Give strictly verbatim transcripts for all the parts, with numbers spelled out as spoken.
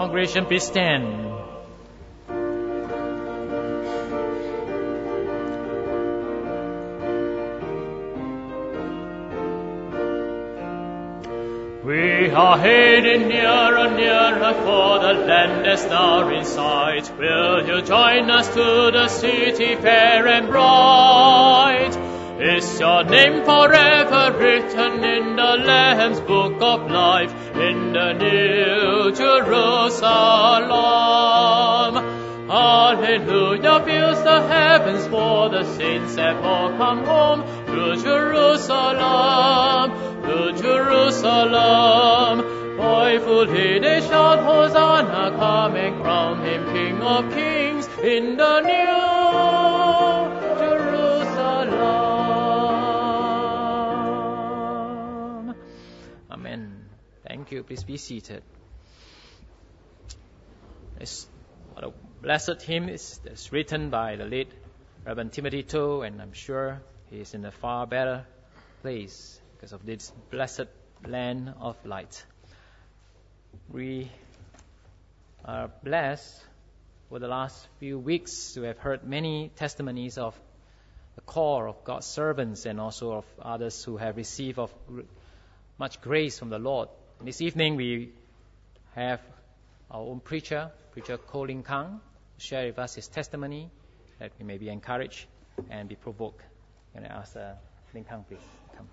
Congregation, please stand. We are heading nearer, nearer, for the land is now in sight. Will you join us to the city fair and bright? Is your name forever written in the Lamb's book of life, in the New Jerusalem? Hallelujah fills the heavens, for the saints have all come home to Jerusalem, to Jerusalem. Joyfully they shout, Hosanna, come and crown him King of Kings in the New Jerusalem. Amen. Thank you. Please be seated. It's what a blessed hymn is that's written by the late Reverend Timothy Toe, and I'm sure he is in a far better place because of this blessed land of light. We are blessed for the last few weeks to have heard many testimonies of the call of God's servants and also of others who have received of much grace from the Lord. And this evening we have our own preacher, Preacher Ko Ling Kang, share with us his testimony that we may be encouraged and be provoked. I'm going to ask uh, Ling Kang, please come.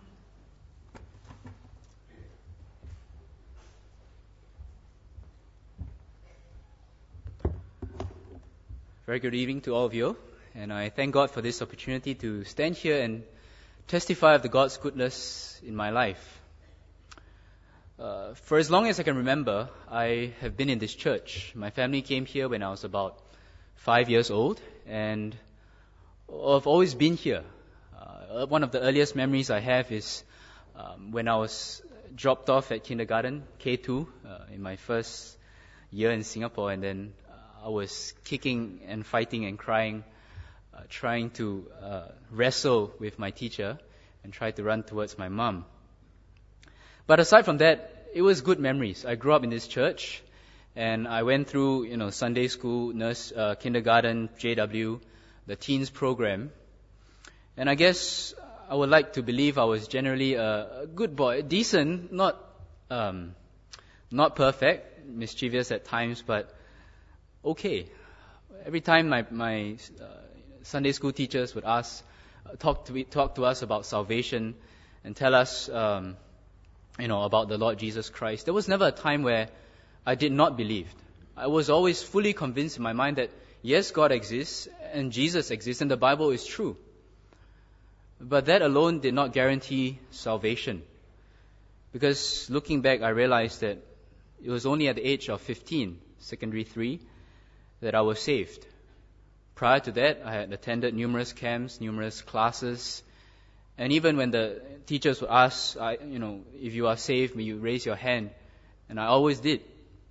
Very good evening to all of you, and I thank God for this opportunity to stand here and testify of the God's goodness in my life. Uh, for as long as I can remember, I have been in this church. My family came here when I was about five years old, and I've always been here. Uh, one of the earliest memories I have is um, when I was dropped off at kindergarten, K two, uh, in my first year in Singapore, and then uh, I was kicking and fighting and crying, uh, trying to uh, wrestle with my teacher and try to run towards my mom. But aside from that, it was good memories. I grew up in this church, and I went through, you know, Sunday school, nurse, uh, kindergarten, J W, the teens program. And I guess I would like to believe I was generally a, a good boy, decent, not um, not perfect, mischievous at times, but okay. Every time my my uh, Sunday school teachers would ask, uh, talk to talk to us about salvation, and tell us. Um, you know, about the Lord Jesus Christ, there was never a time where I did not believe. I was always fully convinced in my mind that, yes, God exists, and Jesus exists, and the Bible is true. But that alone did not guarantee salvation. Because looking back, I realized that it was only at the age of fifteen, secondary three, that I was saved. Prior to that, I had attended numerous camps, numerous classes, and even when the teachers would ask, I, you know, if you are saved, may you raise your hand. And I always did.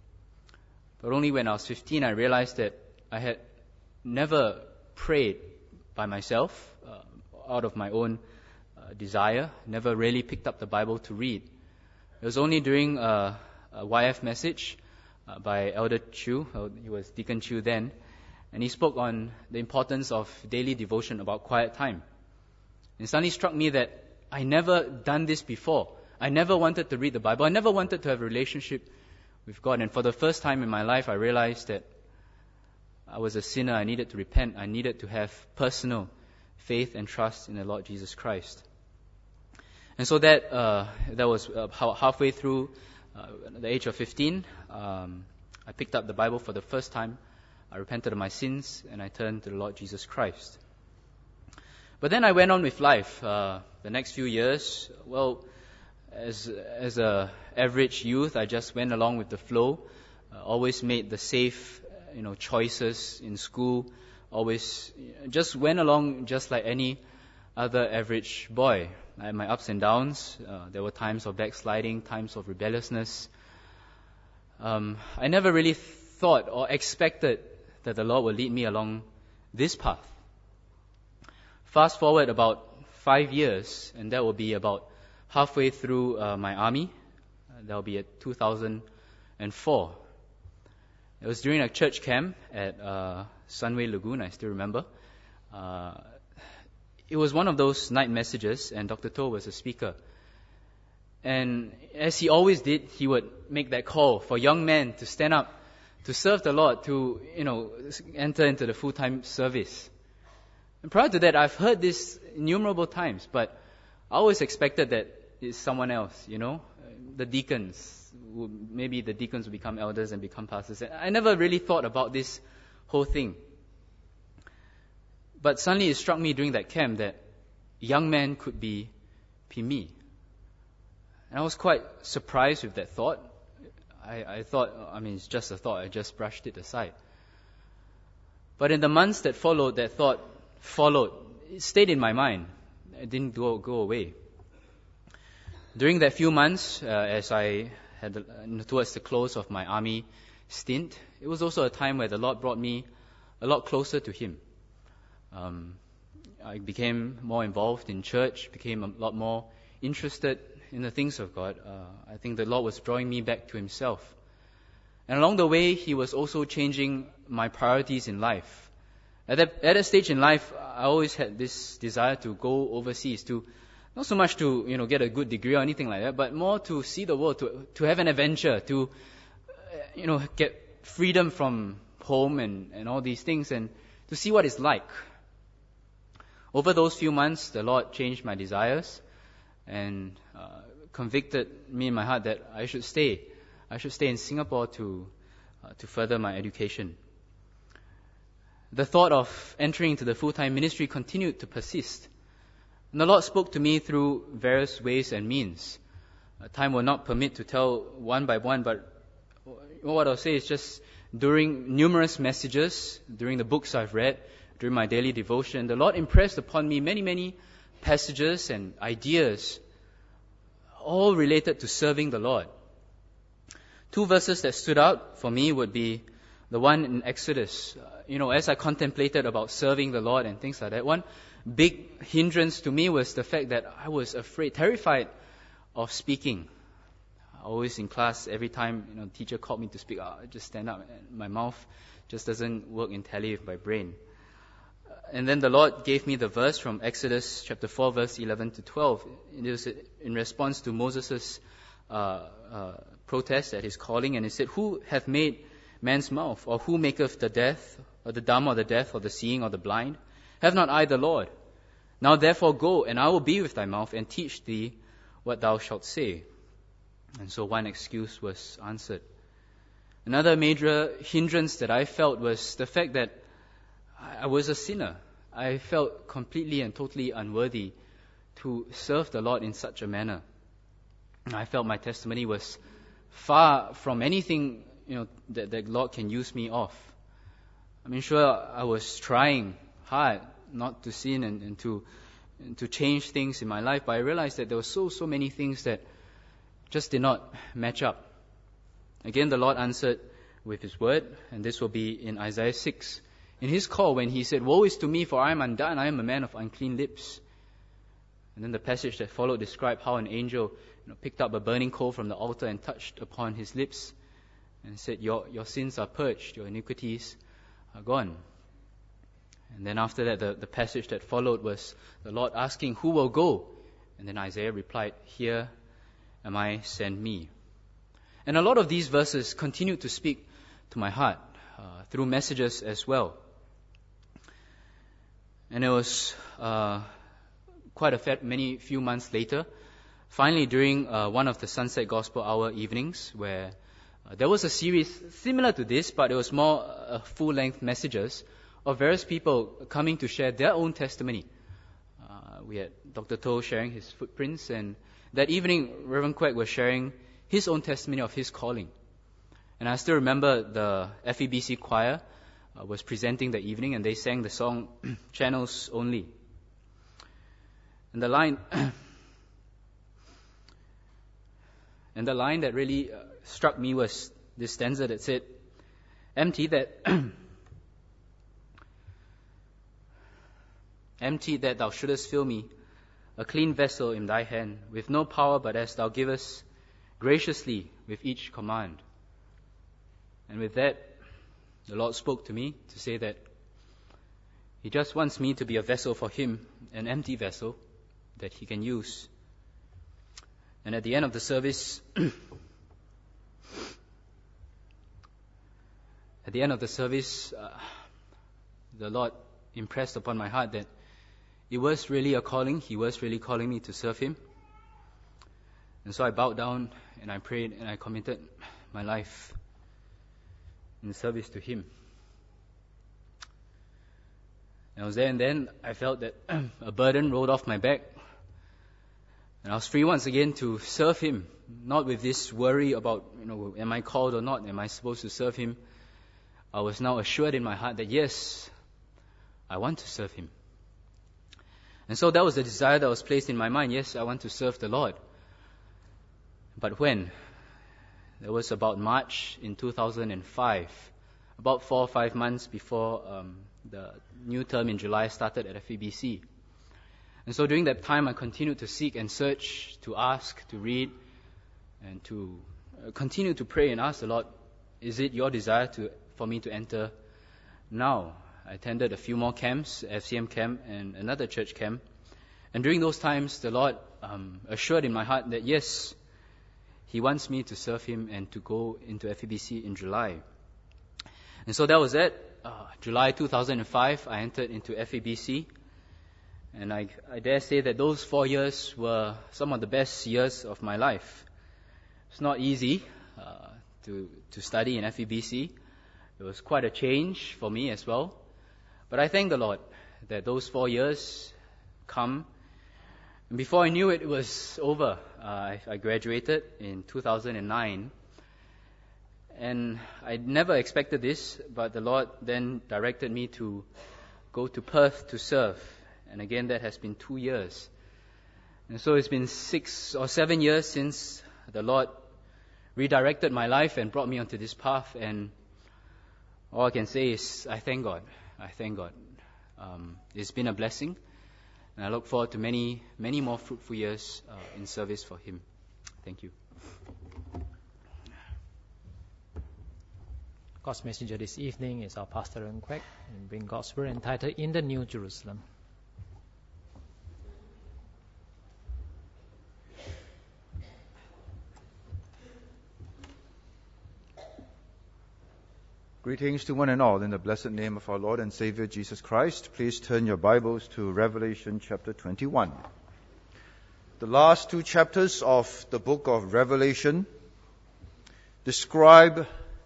But only when I was fifteen, I realized that I had never prayed by myself, uh, out of my own uh, desire, never really picked up the Bible to read. It was only during uh, a Y F message uh, by Elder Chu, uh, he was Deacon Chu then, and he spoke on the importance of daily devotion, about quiet time. It suddenly struck me that I never done this before. I never wanted to read the Bible. I never wanted to have a relationship with God. And for the first time in my life, I realized that I was a sinner. I needed to repent. I needed to have personal faith and trust in the Lord Jesus Christ. And so that uh, that was uh, halfway through uh, the age of fifteen. Um, I picked up the Bible for the first time. I repented of my sins, and I turned to the Lord Jesus Christ. But then I went on with life. Uh, the next few years, well, as as a average youth, I just went along with the flow. Uh, always made the safe, you know, choices in school. Always just went along just like any other average boy. I had my ups and downs. Uh, there were times of backsliding, times of rebelliousness. Um, I never really thought or expected that the Lord would lead me along this path. Fast forward about five years, and that will be about halfway through uh, my army. Uh, that will be at two thousand four. It was during a church camp at uh, Sunway Lagoon, I still remember. Uh, it was one of those night messages, and Doctor To was a speaker. And as he always did, he would make that call for young men to stand up, to serve the Lord, to, you know, enter into the full-time service. And prior to that, I've heard this innumerable times, but I always expected that it's someone else, you know, the deacons. Would, maybe the deacons will become elders and become pastors. I never really thought about this whole thing. But suddenly it struck me during that camp that young men could be, be me. And I was quite surprised with that thought. I, I thought, I mean, it's just a thought. I just brushed it aside. But in the months that followed, that thought followed. It stayed in my mind. It didn't go, go away. During that few months, uh, as I had uh, towards the close of my army stint, it was also a time where the Lord brought me a lot closer to Him. Um, I became more involved in church, became a lot more interested in the things of God. Uh, I think the Lord was drawing me back to Himself. And along the way, He was also changing my priorities in life. At that, at that stage in life, I always had this desire to go overseas, to not so much to, you know, get a good degree or anything like that, but more to see the world, to to have an adventure, to, you know, get freedom from home and, and all these things, and to see what it's like. Over those few months, the Lord changed my desires and uh, convicted me in my heart that I should stay. I should stay in Singapore to uh, to further my education. The thought of entering into the full-time ministry continued to persist. And the Lord spoke to me through various ways and means. Uh, time will not permit to tell one by one, but what I'll say is just during numerous messages, during the books I've read, during my daily devotion, the Lord impressed upon me many, many passages and ideas, all related to serving the Lord. Two verses that stood out for me would be the one in Exodus. Uh, you know, as I contemplated about serving the Lord and things like that, one big hindrance to me was the fact that I was afraid, terrified of speaking. Always in class, every time, you know, the teacher called me to speak, I just stand up and my mouth just doesn't work in tally with my brain. And then the Lord gave me the verse from Exodus chapter four, verse eleven to twelve. It was in response to Moses' uh, uh, protest at his calling, and he said, "Who hath made man's mouth, or who maketh the deaf, or the dumb, or the deaf, or the seeing, or the blind? Have not I the Lord? Now therefore go, and I will be with thy mouth, and teach thee what thou shalt say." And so one excuse was answered. Another major hindrance that I felt was the fact that I was a sinner. I felt completely and totally unworthy to serve the Lord in such a manner. I felt my testimony was far from anything, you know, that the Lord can use me of. I mean, sure, I was trying hard not to sin and, and to and to change things in my life, but I realized that there were so, so many things that just did not match up. Again, the Lord answered with His word, and this will be in Isaiah six. In His call, when He said, "Woe is to me, for I am undone, I am a man of unclean lips." And then the passage that followed described how an angel, you know, picked up a burning coal from the altar and touched upon His lips and said, your, your sins are purged, your iniquities are gone. And then after that, the, the passage that followed was the Lord asking, "Who will go?" And then Isaiah replied, "Here am I, send me." And a lot of these verses continued to speak to my heart uh, through messages as well. And it was uh, quite a fair, many few months later, finally during uh, one of the Sunset Gospel Hour evenings, where uh, there was a series similar to this, but it was more uh, full-length messages of various people coming to share their own testimony. Uh, we had Doctor To sharing his footprints, and that evening Reverend Quek was sharing his own testimony of his calling. And I still remember the F E B C choir uh, was presenting the evening, and they sang the song "Channels Only." And the line, and the line that really uh, struck me was this stanza that said, "Empty that, empty that thou shouldest fill me, a clean vessel in thy hand, with no power but as thou givest graciously with each command." And with that, the Lord spoke to me to say that He just wants me to be a vessel for Him, an empty vessel that He can use. And at the end of the service, at the end of the service, uh, the Lord impressed upon my heart that it was really a calling. He was really calling me to serve Him. And so I bowed down and I prayed and I committed my life in service to Him. And I was there, and then I felt that a burden rolled off my back. And I was free once again to serve Him, not with this worry about, you know, am I called or not? Am I supposed to serve Him? I was now assured in my heart that yes, I want to serve Him. And so that was the desire that was placed in my mind. Yes, I want to serve the Lord. But when? That was about March in two thousand five, about four or five months before um, the new term in July started at F E B C. And so during that time, I continued to seek and search, to ask, to read, and to uh, continue to pray and ask the Lord, is it your desire to for me to enter now? I attended a few more camps, F C M camp and another church camp. And during those times, the Lord um, assured in my heart that yes, He wants me to serve Him and to go into F E B C in July. And so that was it. Uh, July two thousand five, I entered into F E B C. And I, I dare say that those four years were some of the best years of my life. It's not easy uh, to, to study in F E B C. It was quite a change for me as well. But I thank the Lord that those four years come. And before I knew it, it was over. Uh, I, I graduated in two thousand nine. And I never expected this, but the Lord then directed me to go to Perth to serve. And again, that has been two years. And so it's been six or seven years since the Lord redirected my life and brought me onto this path. And all I can say is, I thank God. I thank God. Um, it's been a blessing. And I look forward to many, many more fruitful years uh, in service for Him. Thank you. God's messenger this evening is our Pastor Ren Kwek, and bring God's word entitled In the New Jerusalem. Greetings to one and all in the blessed name of our Lord and Savior Jesus Christ. Please turn your Bibles to Revelation chapter twenty-one. The last two chapters of the book of Revelation describe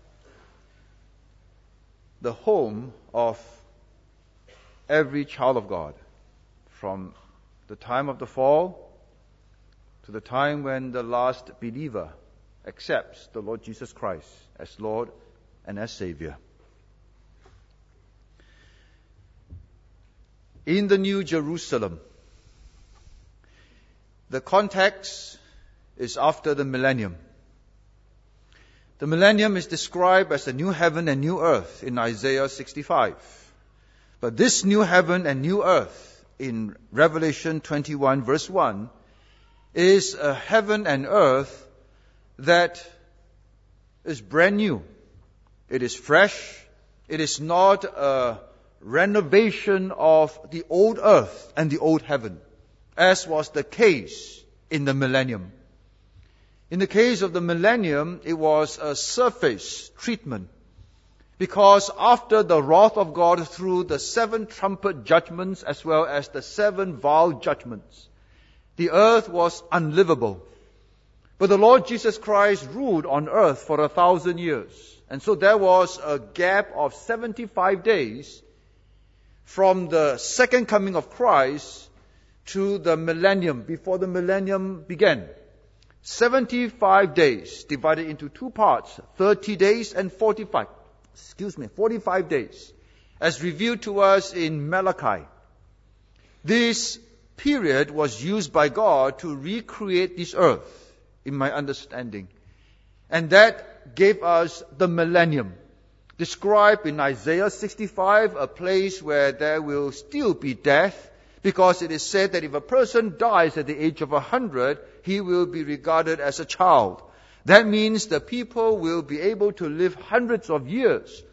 the home of every child of God, from the time of the fall to the time when the last believer accepts the Lord Jesus Christ as Lord and as Savior. In the New Jerusalem, the context is after the millennium. The millennium is described as the new heaven and new earth in Isaiah sixty-five. But this new heaven and new earth in Revelation twenty-one verse one is a heaven and earth that is brand new. It is fresh. It is not a renovation of the old earth and the old heaven, as was the case in the millennium. In the case of the millennium, it was a surface treatment, because after the wrath of God through the seven trumpet judgments as well as the seven vial judgments, the earth was unlivable. But the Lord Jesus Christ ruled on earth for a thousand years. And so there was a gap of seventy-five days from the second coming of Christ to the millennium, before the millennium began. seventy-five days divided into two parts, thirty days and forty-five. Excuse me, forty-five days, as revealed to us in Malachi. This period was used by God to recreate this earth, in my understanding. And that gave us the millennium, described in Isaiah sixty-five, a place where there will still be death, because it is said that if a person dies at the age of a hundred, he will be regarded as a child. That means the people will be able to live hundreds of years.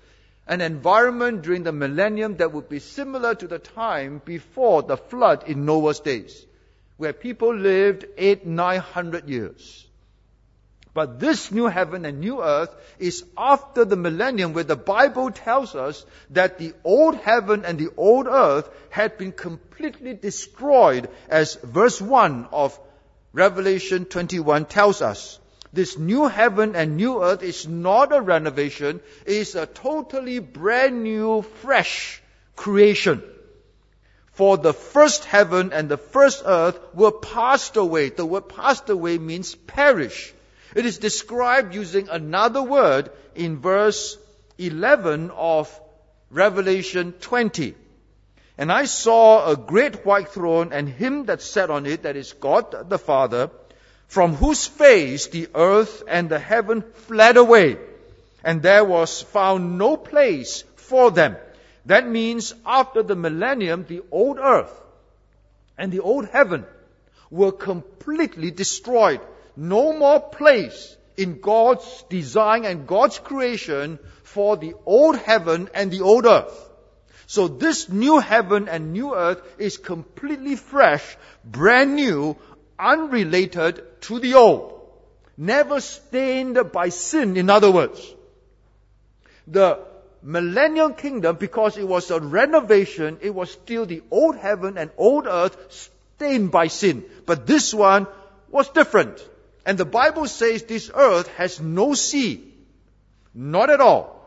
an environment during the millennium that would be similar to the time before the flood in Noah's days, where people lived eight, nine hundred years. But this new heaven and new earth is after the millennium, where the Bible tells us that the old heaven and the old earth had been completely destroyed, as verse one of Revelation twenty-one tells us. This new heaven and new earth is not a renovation, it is a totally brand new, fresh creation. For the first heaven and the first earth were passed away. The word passed away means perish. It is described using another word in verse eleven of Revelation twenty. And I saw a great white throne, and him that sat on it, that is God the Father, from whose face the earth and the heaven fled away, and there was found no place for them. That means after the millennium, the old earth and the old heaven were completely destroyed. No more place in God's design and God's creation for the old heaven and the old earth. So this new heaven and new earth is completely fresh, brand new, unrelated to the old. Never stained by sin, in other words. The millennial kingdom, because it was a renovation, it was still the old heaven and old earth stained by sin. But this one was different. And the Bible says this earth has no sea. Not at all.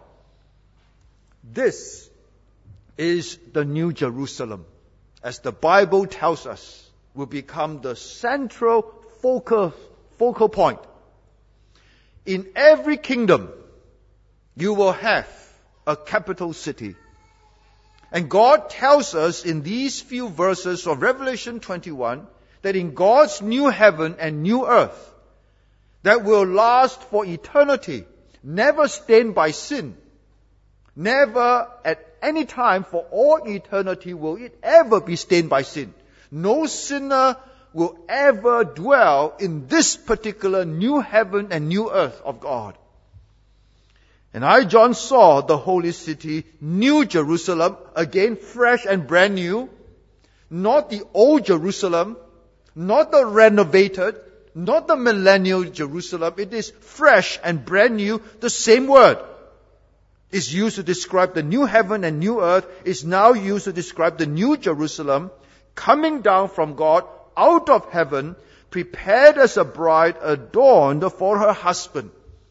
This is the New Jerusalem, as the Bible tells us, will become the central focal, focal point. In every kingdom, you will have a capital city. And God tells us in these few verses of Revelation twenty-one that in God's new heaven and new earth, that will last for eternity, never stained by sin, never at any time for all eternity will it ever be stained by sin. No sinner will ever dwell in this particular new heaven and new earth of God. And I, John, saw the holy city, New Jerusalem, again fresh and brand new, not the old Jerusalem, not the renovated, not the millennial Jerusalem. It is fresh and brand new. The same word is used to describe the new heaven and new earth, is now used to describe the new Jerusalem coming down from God out of heaven, prepared as a bride adorned for her husband.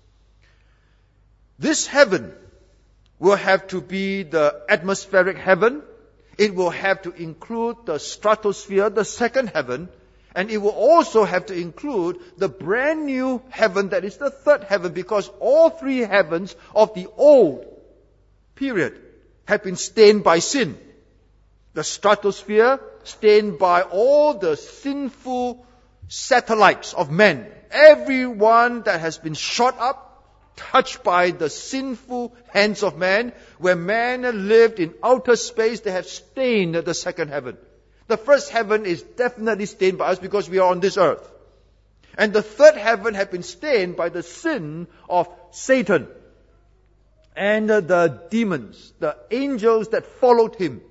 This heaven will have to be the atmospheric heaven. It will have to include the stratosphere, the second heaven. And it will also have to include the brand new heaven that is the third heaven, because all three heavens of the old period have been stained by sin. The stratosphere stained by all the sinful satellites of men. Everyone that has been shot up, touched by the sinful hands of man. Where man lived in outer space, they have stained the second heaven. The first heaven is definitely stained by us because we are on this earth. And the third heaven had been stained by the sin of Satan and the demons, the angels that followed him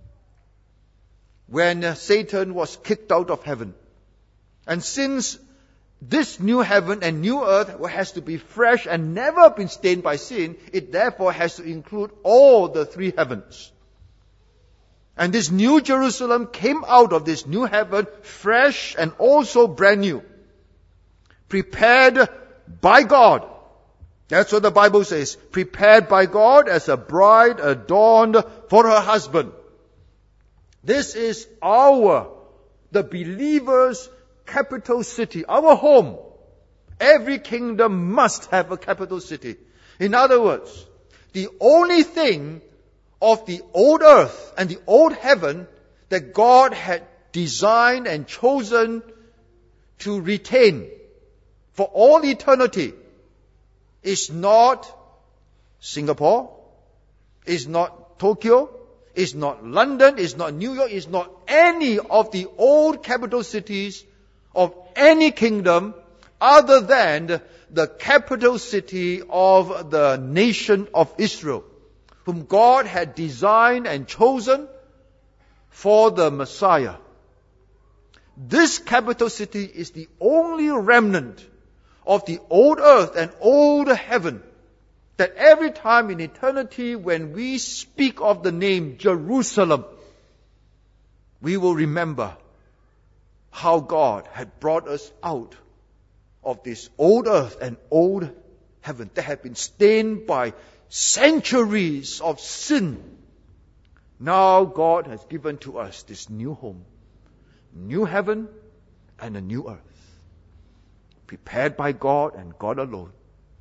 when Satan was kicked out of heaven. And since this new heaven and new earth has to be fresh and never been stained by sin, it therefore has to include all the three heavens. And this new Jerusalem came out of this new heaven, fresh and also brand new. Prepared by God. That's what the Bible says. Prepared by God as a bride adorned for her husband. This is our, the believers' capital city, our home. Every kingdom must have a capital city. In other words, the only thing of the old earth and the old heaven that God had designed and chosen to retain for all eternity is not Singapore, is not Tokyo, is not London, is not New York, is not any of the old capital cities of any kingdom other than the capital city of the nation of Israel, whom God had designed and chosen for the Messiah. This capital city is the only remnant of the old earth and old heaven that every time in eternity when we speak of the name Jerusalem, we will remember how God had brought us out of this old earth and old heaven that had been stained by centuries of sin. Now God has given to us this new home, new heaven and a new earth, prepared by God and God alone.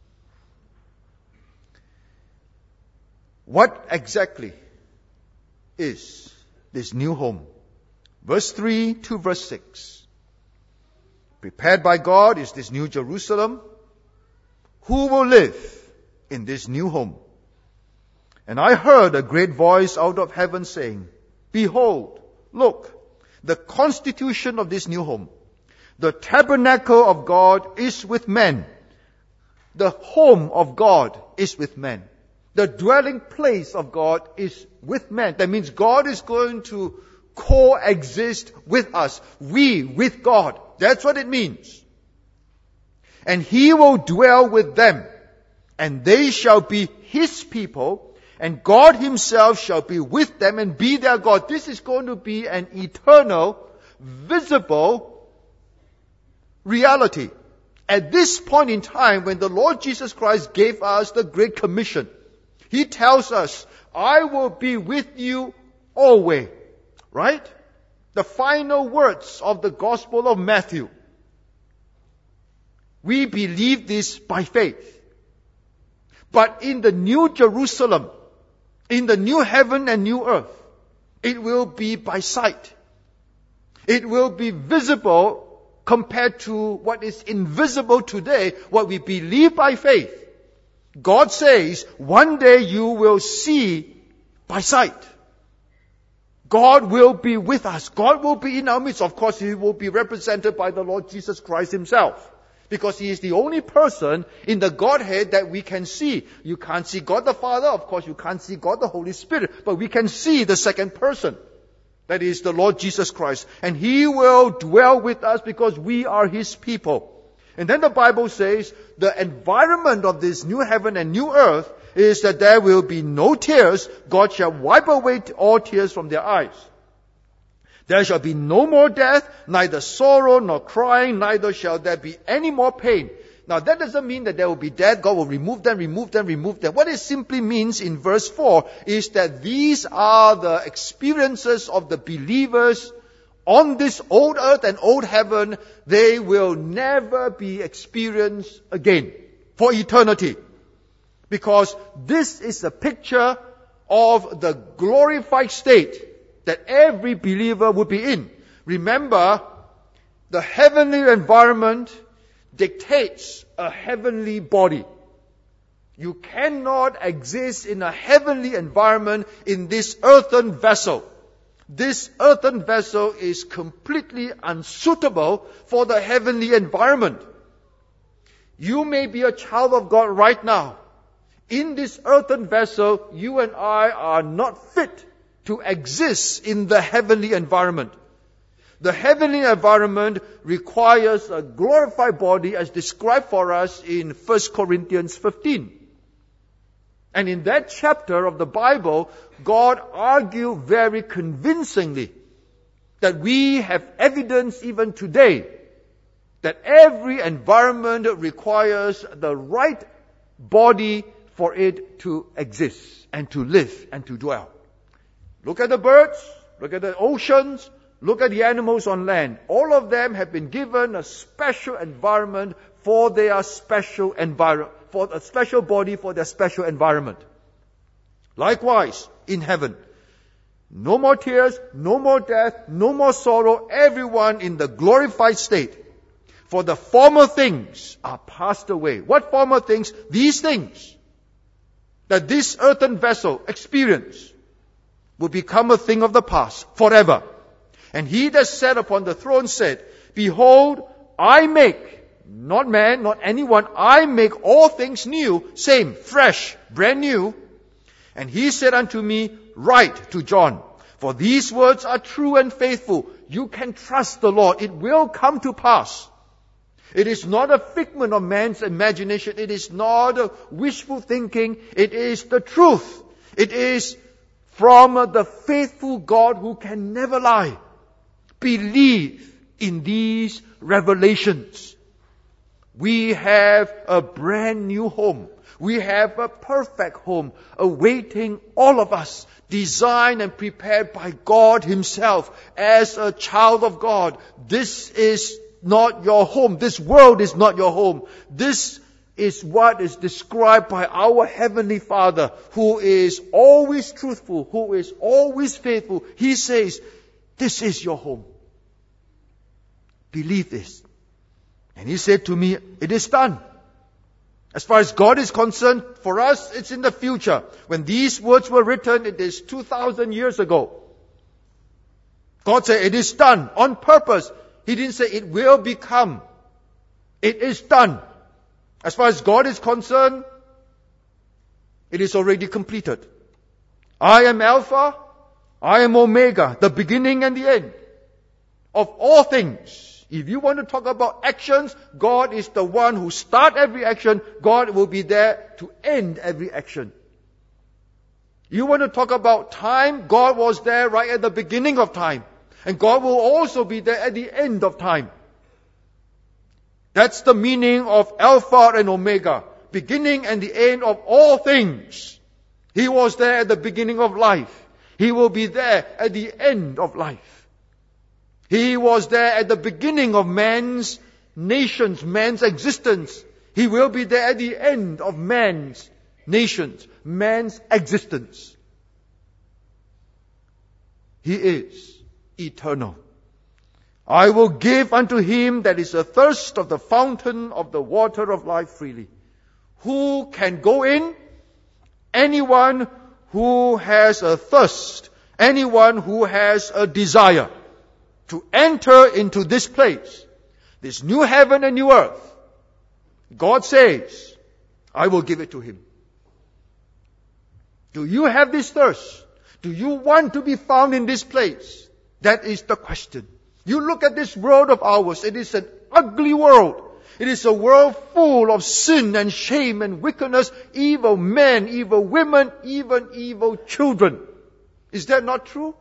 What exactly is this new home? Verse three to verse six. Prepared by God is this new Jerusalem. Who will live in this new home? And I heard a great voice out of heaven saying, Behold, look, the constitution of this new home. The tabernacle of God is with men. The home of God is with men. The dwelling place of God is with men. That means God is going to coexist with us. We with God. That's what it means. And He will dwell with them, and they shall be His people, and God Himself shall be with them and be their God. This is going to be an eternal, visible reality. At this point in time, when the Lord Jesus Christ gave us the Great Commission, He tells us, I will be with you always. Right? The final words of the Gospel of Matthew. We believe this by faith. But in the new Jerusalem, in the new heaven and new earth, it will be by sight. It will be visible compared to what is invisible today, what we believe by faith. God says, one day you will see by sight. God will be with us. God will be in our midst. Of course, He will be represented by the Lord Jesus Christ Himself. Because He is the only person in the Godhead that we can see. You can't see God the Father. Of course, you can't see God the Holy Spirit. But we can see the second person. That is the Lord Jesus Christ. And He will dwell with us because we are His people. And then the Bible says, the environment of this new heaven and new earth is that there will be no tears. God shall wipe away all tears from their eyes. There shall be no more death, neither sorrow nor crying, neither shall there be any more pain. Now that doesn't mean that there will be death. God will remove them, remove them, remove them. What it simply means in verse four is that these are the experiences of the believers on this old earth and old heaven. They will never be experienced again for eternity. Because this is a picture of the glorified state that every believer would be in. Remember, the heavenly environment dictates a heavenly body. You cannot exist in a heavenly environment in this earthen vessel. This earthen vessel is completely unsuitable for the heavenly environment. You may be a child of God right now. In this earthen vessel, you and I are not fit to exist in the heavenly environment. The heavenly environment requires a glorified body as described for us in First Corinthians fifteen. And in that chapter of the Bible, God argued very convincingly that we have evidence even today that every environment requires the right body for it to exist and to live and to dwell. Look at the birds, look at the oceans, look at the animals on land. All of them have been given a special environment for their special environment, for a special body for their special environment. Likewise, in heaven, no more tears, no more death, no more sorrow, everyone in the glorified state. For the former things are passed away. What former things? These things that this earthen vessel experienced will become a thing of the past forever. And He that sat upon the throne said, Behold, I make, not man, not anyone, I make all things new, same, fresh, brand new. And he said unto me, Write to John, for these words are true and faithful. You can trust the Lord. It will come to pass. It is not a figment of man's imagination. It is not a wishful thinking. It is the truth. It is from the faithful God who can never lie. Believe in these revelations. We have a brand new home. We have a perfect home awaiting all of us, designed and prepared by God Himself as a child of God. This is not your home. This world is not your home. This is what is described by our Heavenly Father, who is always truthful, who is always faithful. He says, this is your home. Believe this. And He said to me, it is done. As far as God is concerned, for us, it's in the future. When these words were written, it is two thousand years ago. God said, it is done on purpose. He didn't say it will become. It is done. As far as God is concerned, it is already completed. I am Alpha, I am Omega, the beginning and the end of all things. If you want to talk about actions, God is the one who starts every action. God will be there to end every action. You want to talk about time, God was there right at the beginning of time. And God will also be there at the end of time. That's the meaning of Alpha and Omega, beginning and the end of all things. He was there at the beginning of life. He will be there at the end of life. He was there at the beginning of man's nations, man's existence. He will be there at the end of man's nations, man's existence. He is eternal. I will give unto him that is athirst of the fountain of the water of life freely. Who can go in? Anyone who has a thirst, anyone who has a desire to enter into this place, this new heaven and new earth. God says, I will give it to him. Do you have this thirst? Do you want to be found in this place? That is the question. You look at this world of ours. It is an ugly world. It is a world full of sin and shame and wickedness, evil men, evil women, even evil children. Is that not true?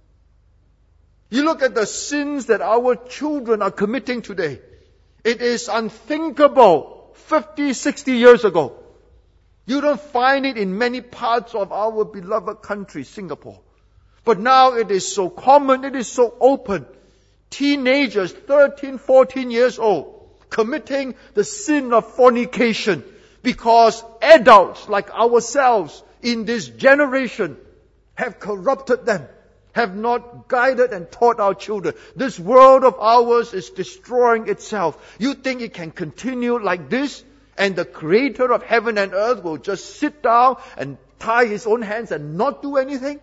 You look at the sins that our children are committing today. It is unthinkable fifty, sixty years ago. You don't find it in many parts of our beloved country, Singapore. But now it is so common, it is so open. Teenagers, thirteen, fourteen years old, committing the sin of fornication because adults like ourselves in this generation have corrupted them, have not guided and taught our children. This world of ours is destroying itself. You think it can continue like this, and the Creator of heaven and earth will just sit down and tie His own hands and not do anything?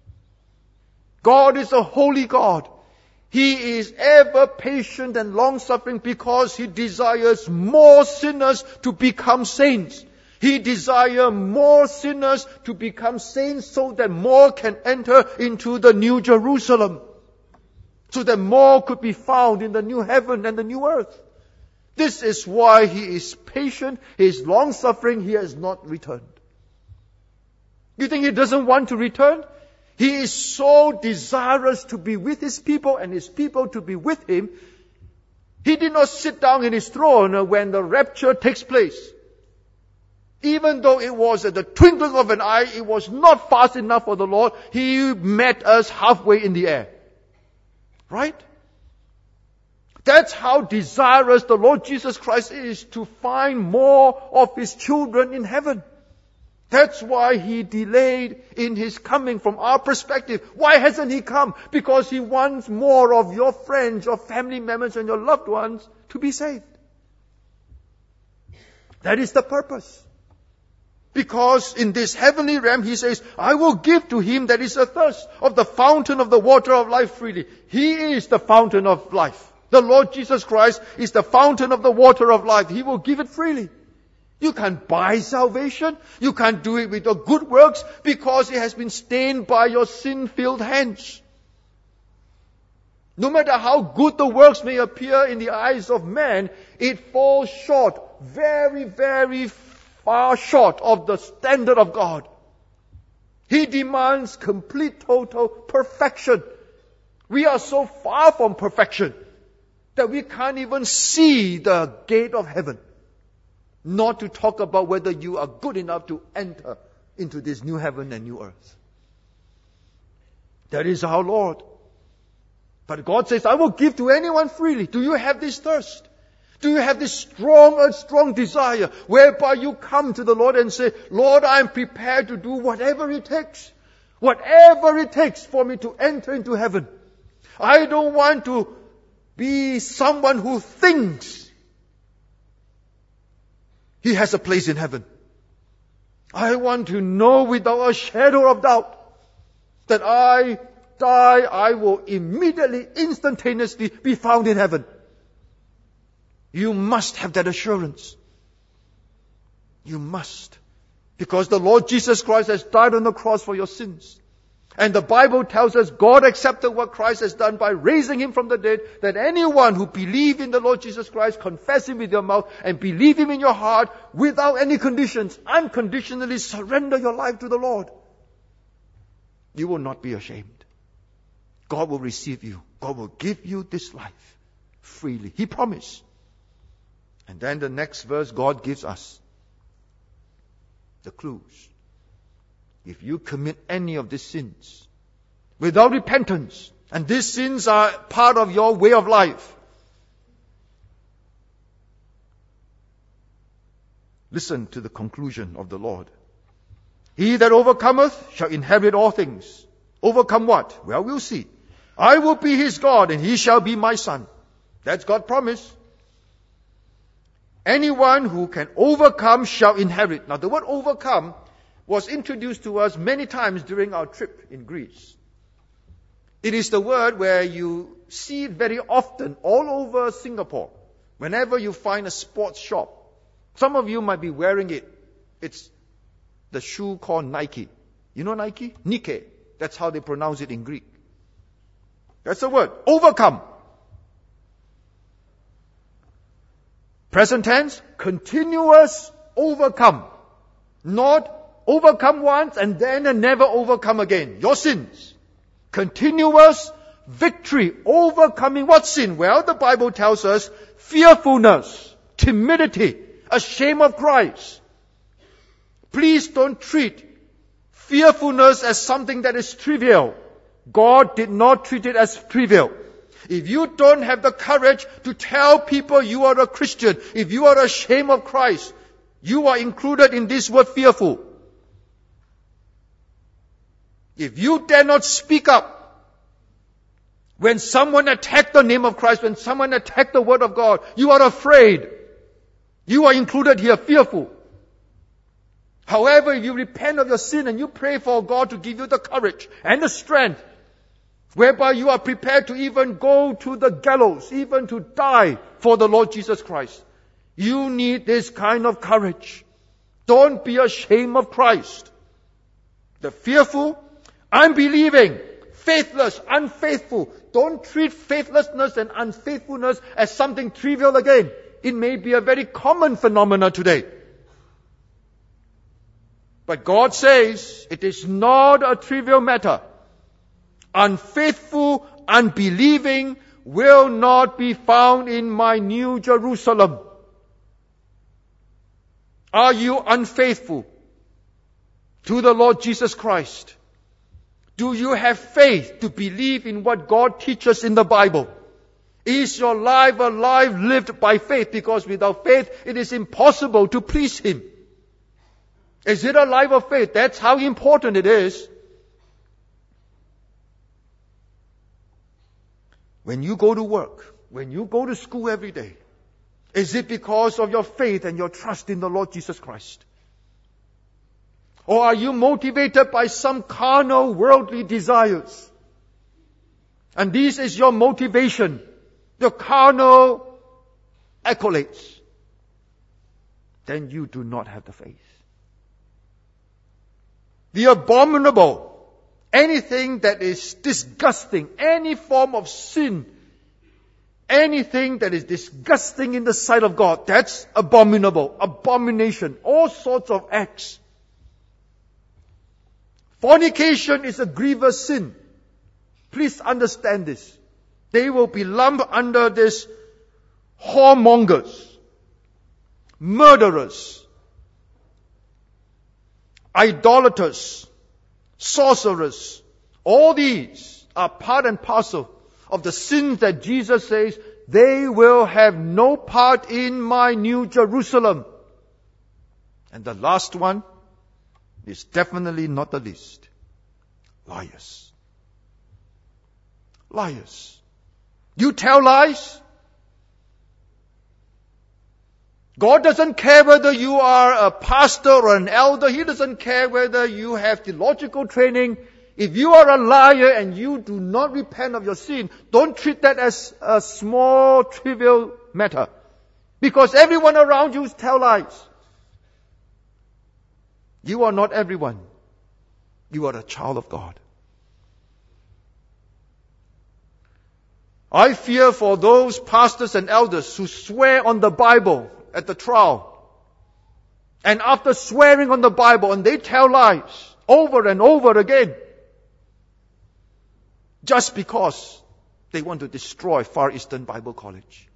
God is a holy God. He is ever patient and long-suffering because He desires more sinners to become saints. He desires more sinners to become saints so that more can enter into the New Jerusalem. So that more could be found in the new heaven and the new earth. This is why He is patient, He is long-suffering, He has not returned. You think He doesn't want to return? He is so desirous to be with His people and His people to be with Him. He did not sit down in His throne when the rapture takes place. Even though it was at the twinkling of an eye, it was not fast enough for the Lord. He met us halfway in the air. Right? That's how desirous the Lord Jesus Christ is to find more of His children in heaven. That's why He delayed in His coming from our perspective. Why hasn't He come? Because He wants more of your friends, your family members, and your loved ones to be saved. That is the purpose. Because in this heavenly realm, He says, I will give to him that is athirst of the fountain of the water of life freely. He is the fountain of life. The Lord Jesus Christ is the fountain of the water of life. He will give it freely. You can't buy salvation. You can't do it with your good works because it has been stained by your sin-filled hands. No matter how good the works may appear in the eyes of man, it falls short, very, very far short of the standard of God. He demands complete, total perfection. We are so far from perfection that we can't even see the gate of heaven. Not to talk about whether you are good enough to enter into this new heaven and new earth. That is our Lord. But God says, I will give to anyone freely. Do you have this thirst? Do you have this strong, a strong desire whereby you come to the Lord and say, Lord, I am prepared to do whatever it takes. Whatever it takes for me to enter into heaven. I don't want to be someone who thinks he has a place in heaven. I want to know without a shadow of doubt that I die, I will immediately, instantaneously be found in heaven. You must have that assurance. You must. Because the Lord Jesus Christ has died on the cross for your sins. And the Bible tells us God accepted what Christ has done by raising Him from the dead, that anyone who believes in the Lord Jesus Christ, confess Him with your mouth, and believe Him in your heart, without any conditions, unconditionally surrender your life to the Lord, you will not be ashamed. God will receive you. God will give you this life freely. He promised. And then the next verse God gives us the clues. If you commit any of these sins without repentance, and these sins are part of your way of life, listen to the conclusion of the Lord. He that overcometh shall inherit all things. Overcome what? Well, we'll see. I will be his God, and he shall be my son. That's God's promise. Anyone who can overcome shall inherit. Now, the word overcome was introduced to us many times during our trip in Greece. It is the word where you see it very often all over Singapore. Whenever you find a sports shop, some of you might be wearing it. It's the shoe called Nike. You know Nike? Nike. That's how they pronounce it in Greek. That's the word. Overcome. Present tense, continuous overcome. Not overcome once and then never overcome again. Your sins. Continuous victory. Overcoming what sin? Well, the Bible tells us fearfulness, timidity, a shame of Christ. Please don't treat fearfulness as something that is trivial. God did not treat it as trivial. If you don't have the courage to tell people you are a Christian, if you are ashamed of Christ, you are included in this word fearful. If you dare not speak up, when someone attacks the name of Christ, when someone attacks the word of God, you are afraid. You are included here, fearful. However, if you repent of your sin and you pray for God to give you the courage and the strength, whereby you are prepared to even go to the gallows, even to die for the Lord Jesus Christ, you need this kind of courage. Don't be ashamed of Christ. The fearful, unbelieving, faithless, unfaithful. Don't treat faithlessness and unfaithfulness as something trivial again. It may be a very common phenomenon today. But God says it is not a trivial matter. Unfaithful, unbelieving will not be found in my new Jerusalem. Are you unfaithful to the Lord Jesus Christ? Do you have faith to believe in what God teaches in the Bible? Is your life a life lived by faith? Because without faith, it is impossible to please Him. Is it a life of faith? That's how important it is. When you go to work, when you go to school every day, is it because of your faith and your trust in the Lord Jesus Christ? Or are you motivated by some carnal, worldly desires? And this is your motivation, your carnal accolades. then you do not have the faith. The abominable, anything that is disgusting, any form of sin, anything that is disgusting in the sight of God, that's abominable, abomination, all sorts of acts. Fornication is a grievous sin. Please understand this. They will be lumped under this whoremongers, murderers, idolaters, sorcerers. All these are part and parcel of the sins that Jesus says they will have no part in my new Jerusalem. And the last one is definitely not the least. Liars. Liars. You tell lies. God doesn't care whether you are a pastor or an elder. He doesn't care whether you have theological training. If you are a liar and you do not repent of your sin, don't treat that as a small, trivial matter. Because everyone around you tell lies. You are not everyone. You are a child of God. I fear for those pastors and elders who swear on the Bible at the trial. And after swearing on the Bible, and they tell lies over and over again. Just because they want to destroy Far Eastern Bible College.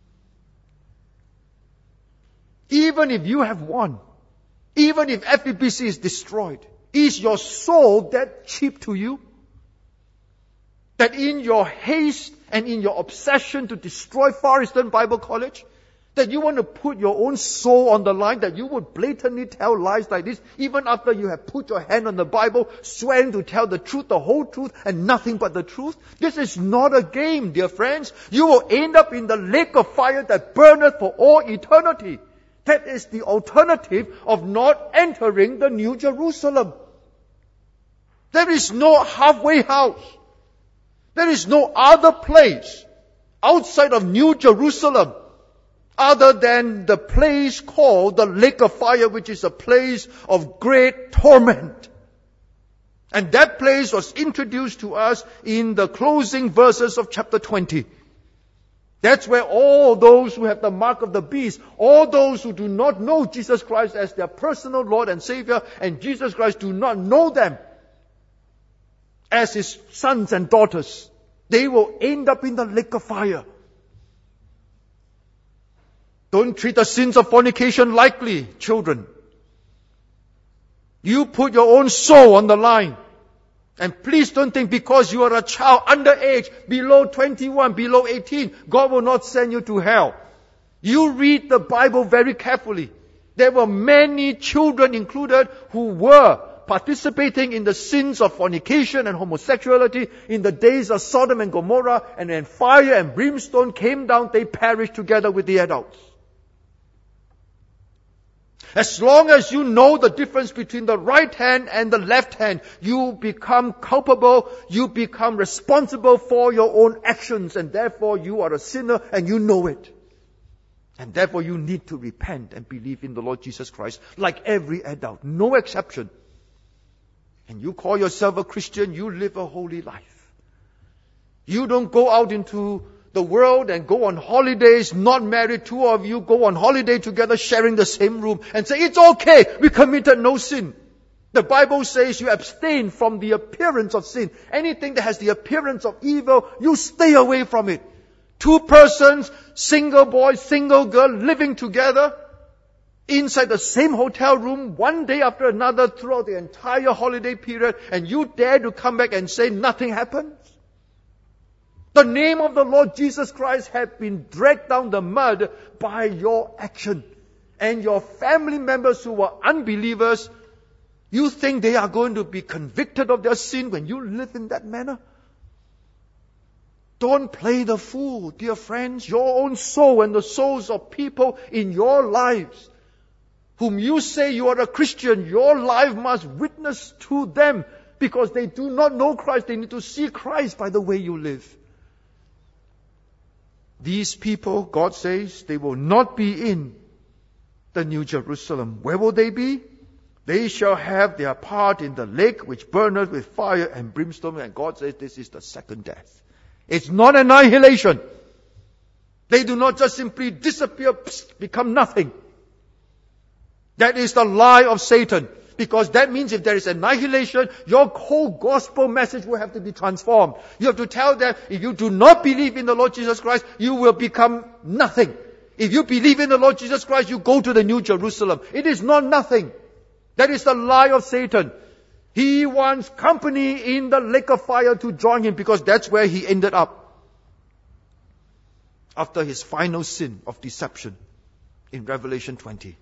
Even if you have won, even if F E B C is destroyed, is your soul that cheap to you? That in your haste and in your obsession to destroy Far Eastern Bible College, that you want to put your own soul on the line, that you would blatantly tell lies like this, even after you have put your hand on the Bible, swearing to tell the truth, the whole truth, and nothing but the truth? This is not a game, dear friends. You will end up in the lake of fire that burneth for all eternity. That is the alternative of not entering the New Jerusalem. There is no halfway house. There is no other place outside of New Jerusalem other than the place called the lake of fire, which is a place of great torment. And that place was introduced to us in the closing verses of chapter twenty. That's where all those who have the mark of the beast, all those who do not know Jesus Christ as their personal Lord and Savior, and Jesus Christ do not know them as His sons and daughters, they will end up in the lake of fire. Don't treat the sins of fornication lightly, children. You put your own soul on the line. And please don't think because you are a child underage, below twenty-one, below eighteen, God will not send you to hell. You read the Bible very carefully. There were many children included who were participating in the sins of fornication and homosexuality in the days of Sodom and Gomorrah, and when fire and brimstone came down, they perished together with the adults. As long as you know the difference between the right hand and the left hand, you become culpable, you become responsible for your own actions, and therefore you are a sinner and you know it. And therefore you need to repent and believe in the Lord Jesus Christ like every adult, no exception. And you call yourself a Christian, you live a holy life. You don't go out into the world and go on holidays, not married, two of you go on holiday together, sharing the same room, and say, it's okay, we committed no sin. The Bible says you abstain from the appearance of sin. Anything that has the appearance of evil, you stay away from it. Two persons, single boy, single girl, living together inside the same hotel room one day after another throughout the entire holiday period, and you dare to come back and say nothing happened? The name of the Lord Jesus Christ has been dragged down the mud by your action. And your family members who are unbelievers, you think they are going to be convicted of their sin when you live in that manner? Don't play the fool, dear friends. Your own soul and the souls of people in your lives, whom you say you are a Christian, your life must witness to them, because they do not know Christ. They need to see Christ by the way you live. These people, God says, they will not be in the New Jerusalem. Where will they be? They shall have their part in the lake which burneth with fire and brimstone. And God says this is the second death. It's not annihilation. They do not just simply disappear, become nothing. That is the lie of Satan. Because that means if there is annihilation, your whole gospel message will have to be transformed. You have to tell them, if you do not believe in the Lord Jesus Christ, you will become nothing. If you believe in the Lord Jesus Christ, you go to the New Jerusalem. It is not nothing. That is the lie of Satan. He wants company in the lake of fire to join him because that's where he ended up. After his final sin of deception in Revelation twenty.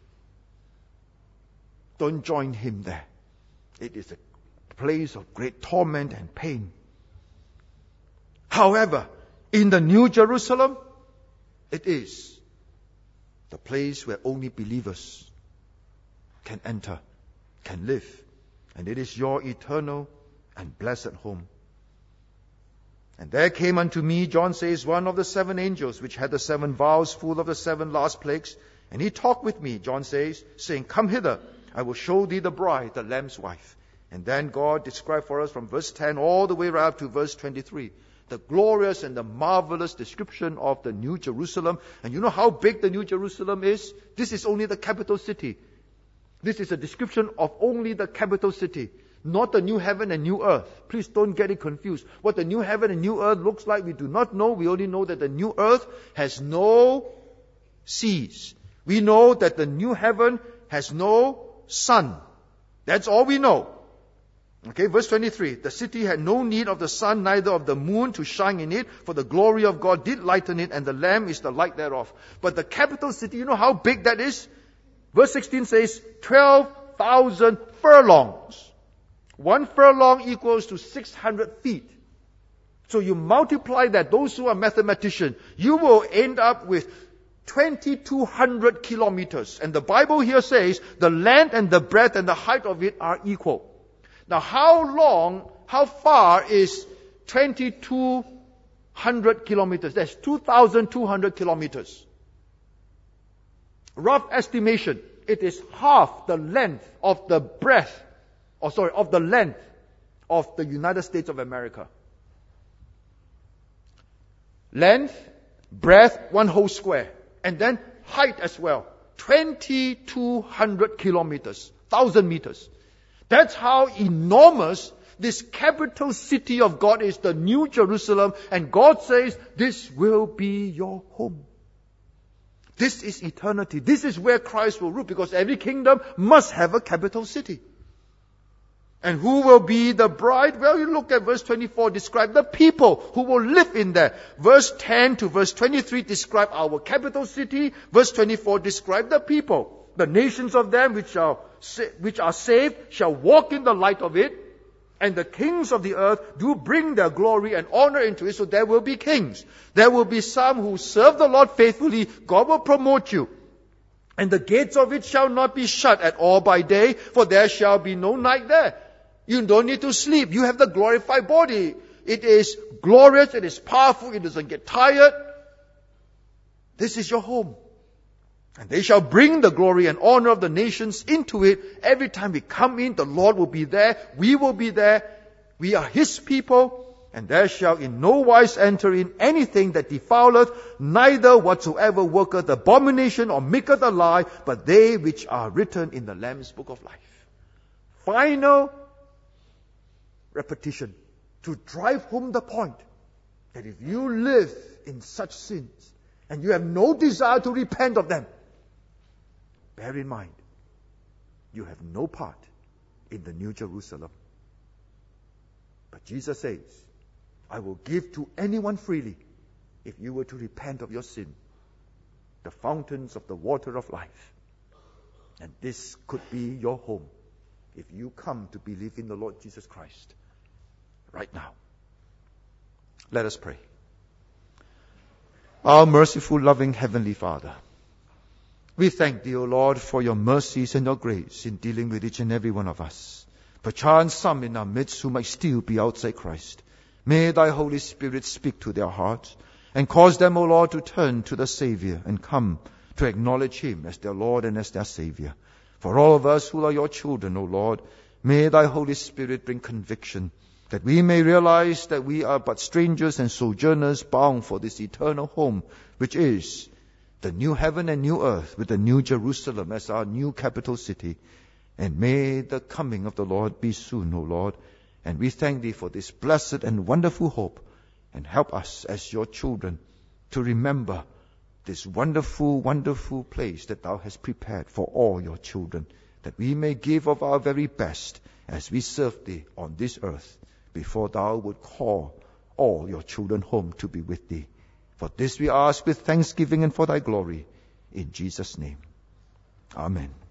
Don't join him there. It is a place of great torment and pain. However, in the New Jerusalem, it is the place where only believers can enter, can live. And it is your eternal and blessed home. And there came unto me, John says, one of the seven angels, which had the seven vials full of the seven last plagues. And he talked with me, John says, saying, Come hither, I will show thee the bride, the Lamb's wife. And then God described for us from verse ten all the way right up to verse twenty-three. The glorious and the marvelous description of the New Jerusalem. And you know how big the New Jerusalem is? This is only the capital city. This is a description of only the capital city, not the new heaven and new earth. Please don't get it confused. What the new heaven and new earth looks like, we do not know. We only know that the new earth has no seas. We know that the new heaven has no sun. That's all we know. Okay, verse twenty-three. The city had no need of the sun, neither of the moon to shine in it, for the glory of God did lighten it, and the Lamb is the light thereof. But the capital city, you know how big that is? Verse sixteen says, twelve thousand furlongs. One furlong equals to six hundred feet. So you multiply that, those who are mathematicians, you will end up with twenty-two hundred kilometers. And the Bible here says the length and the breadth and the height of it are equal. Now how long, how far is twenty-two hundred kilometers? That's two thousand two hundred kilometers. Rough estimation, it is half the length of the breadth, or sorry, of the length of the United States of America. Length, breadth, one whole square. And then height as well. twenty-two hundred kilometers. Thousand meters. That's how enormous this capital city of God is, the New Jerusalem. And God says, this will be your home. This is eternity. This is where Christ will rule, because every kingdom must have a capital city. And who will be the bride? Well, you look at verse twenty-four, describe the people who will live in there. Verse ten to verse twenty-three describe our capital city. Verse twenty-four describe the people. The nations of them which are, which are saved shall walk in the light of it. And the kings of the earth do bring their glory and honor into it. So there will be kings. There will be some who serve the Lord faithfully. God will promote you. And the gates of it shall not be shut at all by day, for there shall be no night there. You don't need to sleep. You have the glorified body. It is glorious. It is powerful. It doesn't get tired. This is your home. And they shall bring the glory and honor of the nations into it. Every time we come in, the Lord will be there. We will be there. We are His people. And there shall in no wise enter in anything that defileth, neither whatsoever worketh abomination or maketh a lie, but they which are written in the Lamb's book of life. Final repetition to drive home the point that if you live in such sins and you have no desire to repent of them, bear in mind, you have no part in the New Jerusalem. But Jesus says, I will give to anyone freely if you were to repent of your sin the fountains of the water of life. And this could be your home if you come to believe in the Lord Jesus Christ right now. Let us pray. Our merciful, loving Heavenly Father, we thank Thee, O Lord, for Your mercies and Your grace in dealing with each and every one of us. Perchance some in our midst who might still be outside Christ. May Thy Holy Spirit speak to their hearts and cause them, O Lord, to turn to the Savior and come to acknowledge Him as their Lord and as their Savior. For all of us who are your children, O Lord, may thy Holy Spirit bring conviction, that we may realize that we are but strangers and sojourners bound for this eternal home, which is the new heaven and new earth, with the new Jerusalem as our new capital city. And may the coming of the Lord be soon, O Lord. And we thank Thee for this blessed and wonderful hope. And help us as your children to remember this wonderful, wonderful place that Thou hast prepared for all your children, that we may give of our very best as we serve Thee on this earth, before Thou would call all your children home to be with Thee. For this we ask with thanksgiving and for Thy glory, in Jesus' name. Amen.